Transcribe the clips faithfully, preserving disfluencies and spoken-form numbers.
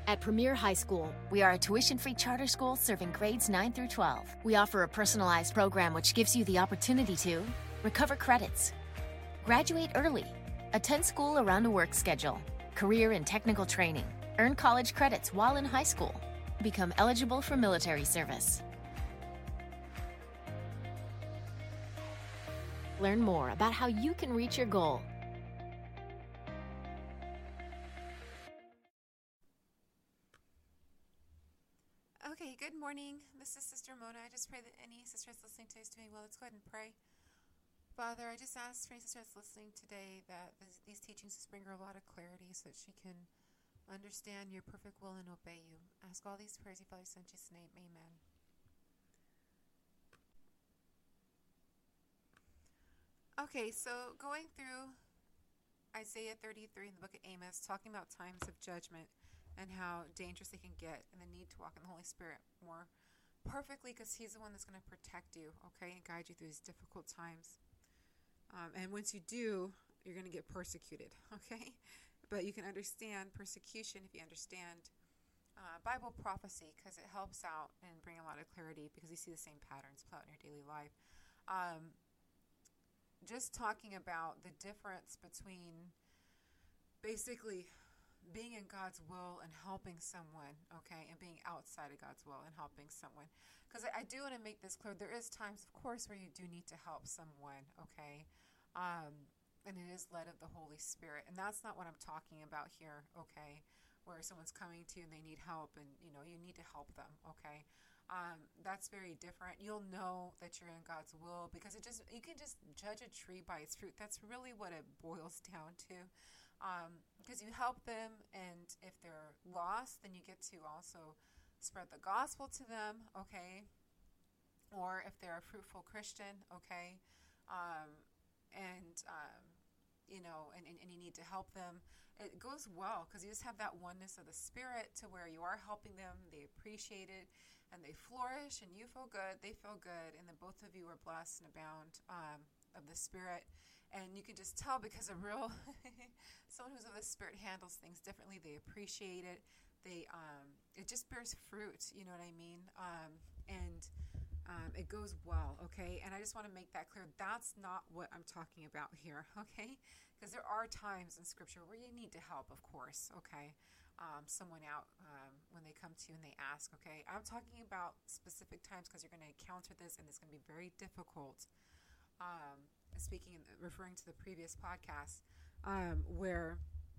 At Premier High School, we are a tuition-free charter school serving grades nine through twelve. We offer a personalized program which gives you the opportunity to recover credits, graduate early, attend school around a work schedule, career and technical training, earn college credits while in high school, become eligible for military service. Learn more about how you can reach your goal. Okay, good morning. This is Sister Mona. I just pray that any sister that's listening today is doing well. Let's go ahead and pray. Father, I just ask for any sister that's listening today that this, these teachings just bring her a lot of clarity so that she can understand your perfect will and obey you. Ask all these prayers in Father, Son, Jesus' name. Amen. Okay, so going through Isaiah thirty-three in the book of Amos, talking about times of judgment and how dangerous they can get and the need to walk in the Holy Spirit more perfectly because He's the one that's going to protect you, okay, and guide you through these difficult times. Um, and once you do, you're going to get persecuted, okay? But you can understand persecution if you understand uh, Bible prophecy because it helps out and bring a lot of clarity because you see the same patterns play out in your daily life. Um, just talking about the difference between basically being in God's will and helping someone, okay, and being outside of God's will and helping someone. Because I, I do want to make this clear. There is times, of course, where you do need to help someone, okay, um, and it is led of the Holy Spirit. And that's not what I'm talking about here, okay, where someone's coming to you and they need help and, you know, you need to help them, okay. Um, that's very different. You'll know that you're in God's will because it just you can just judge a tree by its fruit. That's really what it boils down to. Um, because you help them, and if they're lost, then you get to also spread the gospel to them, okay? Or if they're a fruitful Christian, okay? Um, and, um, you know, and, and, and you need to help them. It goes well because you just have that oneness of the Spirit to where you are helping them, they appreciate it, and they flourish, and you feel good, they feel good, and then both of you are blessed and abound um, of the Spirit. And you can just tell because a real, someone who's of the Spirit handles things differently. They appreciate it. They, um, it just bears fruit. You know what I mean? Um, and um, it goes well. Okay. And I just want to make that clear. That's not what I'm talking about here. Okay. Because there are times in Scripture where you need to help, of course. Okay. Um, someone out um, when they come to you and they ask. Okay. I'm talking about specific times because you're going to encounter this, and it's going to be very difficult. Um, speaking, referring to the previous podcast, um, where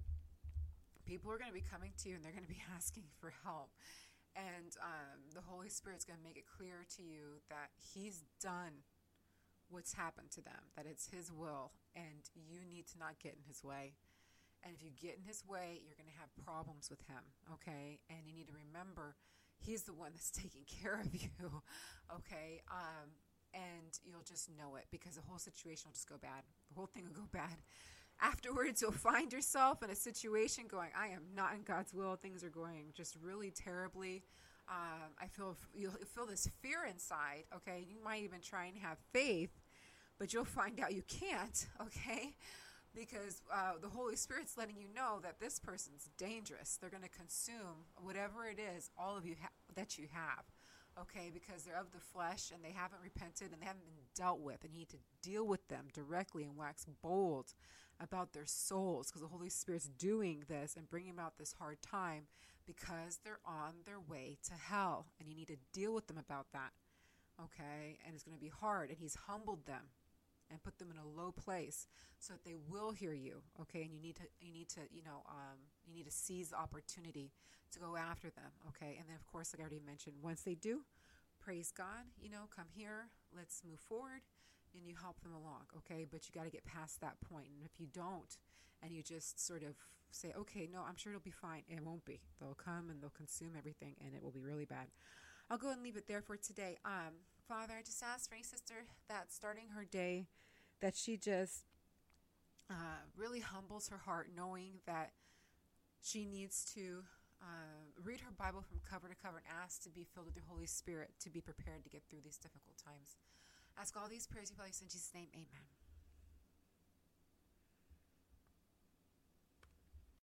people are going to be coming to you and they're going to be asking for help. And um, the Holy Spirit's going to make it clear to you that He's done what's happened to them, that it's His will, and you need to not get in His way. And if you get in His way, you're going to have problems with Him, okay? And you need to remember He's the one that's taking care of you, okay? Um, and you'll just know it because the whole situation will just go bad. The whole thing will go bad. Afterwards, you'll find yourself in a situation going, I am not in God's will. Things are going just really terribly. Um, I feel you'll feel this fear inside, okay? You might even try and have faith, but you'll find out you can't, okay? Because uh, the Holy Spirit's letting you know that this person's dangerous. They're going to consume whatever it is, all of you ha- that you have. Okay, because they're of the flesh and they haven't repented and they haven't been dealt with, and you need to deal with them directly and wax bold about their souls because the Holy Spirit's doing this and bringing about this hard time because they're on their way to hell, and you need to deal with them about that. Okay, and it's going to be hard, and He's humbled them and put them in a low place so that they will hear you. Okay, and you need to you need to you know um, you need to seize the opportunity to go after them. Okay, and then of course, like I already mentioned, once they do, praise God. You know, come here, let's move forward, and you help them along. Okay, but you got to get past that point. And if you don't, and you just sort of say, okay, no, I'm sure it'll be fine. It won't be. They'll come and they'll consume everything, and it will be really bad. I'll go and leave it there for today. Um, Father, I just ask for any sister that's starting her day, that she just uh, really humbles her heart, knowing that she needs to uh, read her Bible from cover to cover and ask to be filled with the Holy Spirit to be prepared to get through these difficult times. Ask all these prayers, you in Jesus' name, amen.